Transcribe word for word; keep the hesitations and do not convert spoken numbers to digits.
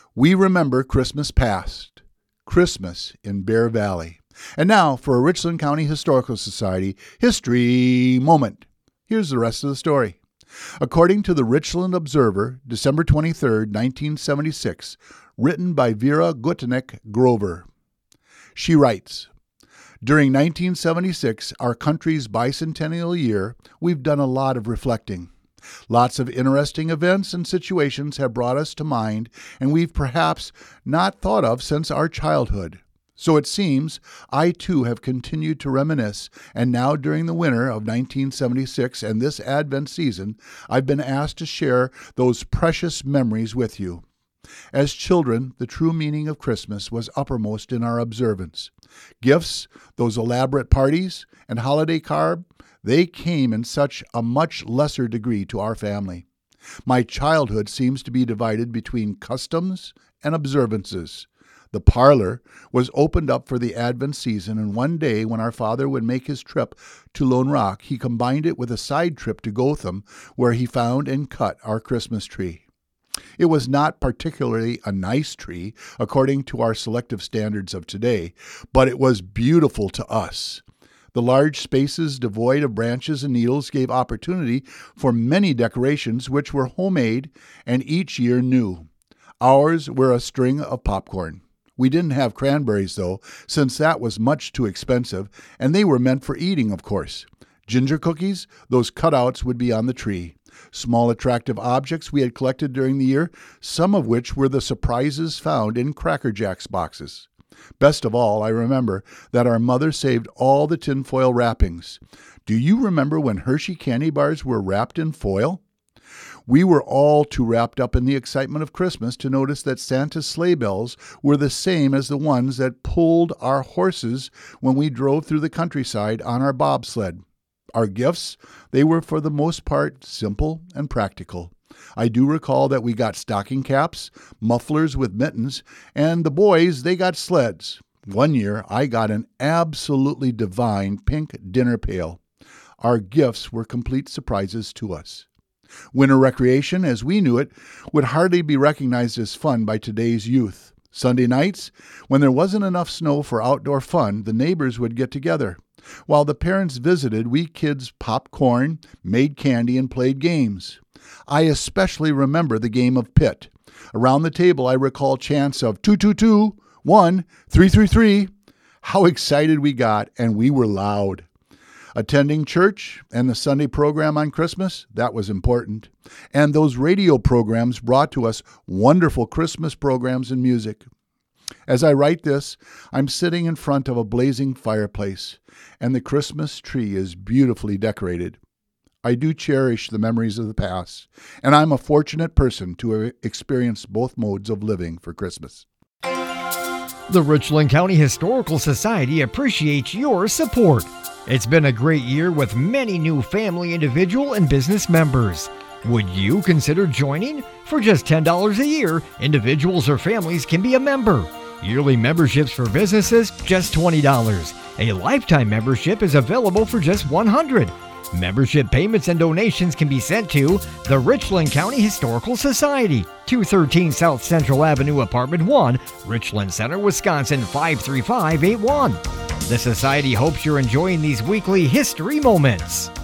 We remember Christmas past, Christmas in Bear Valley. And now for a Richland County Historical Society History Moment. Here's the rest of the story. According to the Richland Observer, December twenty-third, nineteen seventy-six, written by Vera Gutnick Grover. She writes, "During nineteen seventy-six, our country's bicentennial year, we've done a lot of reflecting. Lots of interesting events and situations have brought us to mind, and we've perhaps not thought of since our childhood. So it seems I too have continued to reminisce, and now during the winter of nineteen seventy-six and this Advent season, I've been asked to share those precious memories with you. As children, the true meaning of Christmas was uppermost in our observance. Gifts, those elaborate parties, and holiday cards, they came in such a much lesser degree to our family. My childhood seems to be divided between customs and observances. The parlor was opened up for the Advent season, and one day when our father would make his trip to Lone Rock, he combined it with a side trip to Gotham, where he found and cut our Christmas tree. It was not particularly a nice tree, according to our selective standards of today, but it was beautiful to us. The large spaces devoid of branches and needles gave opportunity for many decorations which were homemade and each year new. Ours were a string of popcorn. We didn't have cranberries, though, since that was much too expensive, and they were meant for eating, of course. Ginger cookies, those cutouts would be on the tree. Small attractive objects we had collected during the year, some of which were the surprises found in Cracker Jacks boxes. Best of all, I remember that our mother saved all the tinfoil wrappings. Do you remember when Hershey candy bars were wrapped in foil? We were all too wrapped up in the excitement of Christmas to notice that Santa's sleigh bells were the same as the ones that pulled our horses when we drove through the countryside on our bobsled. Our gifts, they were for the most part simple and practical. I do recall that we got stocking caps, mufflers with mittens, and the boys, they got sleds. One year, I got an absolutely divine pink dinner pail. Our gifts were complete surprises to us. Winter recreation, as we knew it, would hardly be recognized as fun by today's youth. Sunday nights, when there wasn't enough snow for outdoor fun, the neighbors would get together. While the parents visited, we kids popped corn, made candy, and played games. I especially remember the game of pit. Around the table, I recall chants of two two two, one, three three three. How excited we got, and we were loud. Attending church and the Sunday program on Christmas, that was important. And those radio programs brought to us wonderful Christmas programs and music. As I write this, I'm sitting in front of a blazing fireplace, and the Christmas tree is beautifully decorated. I do cherish the memories of the past, and I'm a fortunate person to have experienced both modes of living for Christmas. The Richland County Historical Society appreciates your support. It's been a great year with many new family, individual, and business members. Would you consider joining? For just ten dollars a year, individuals or families can be a member. Yearly memberships for businesses, just twenty dollars. A lifetime membership is available for just one hundred dollars. Membership payments and donations can be sent to the Richland County Historical Society, two thirteen South Central Avenue, Apartment one, Richland Center, Wisconsin, five three five eight one. The Society hopes you're enjoying these weekly history moments.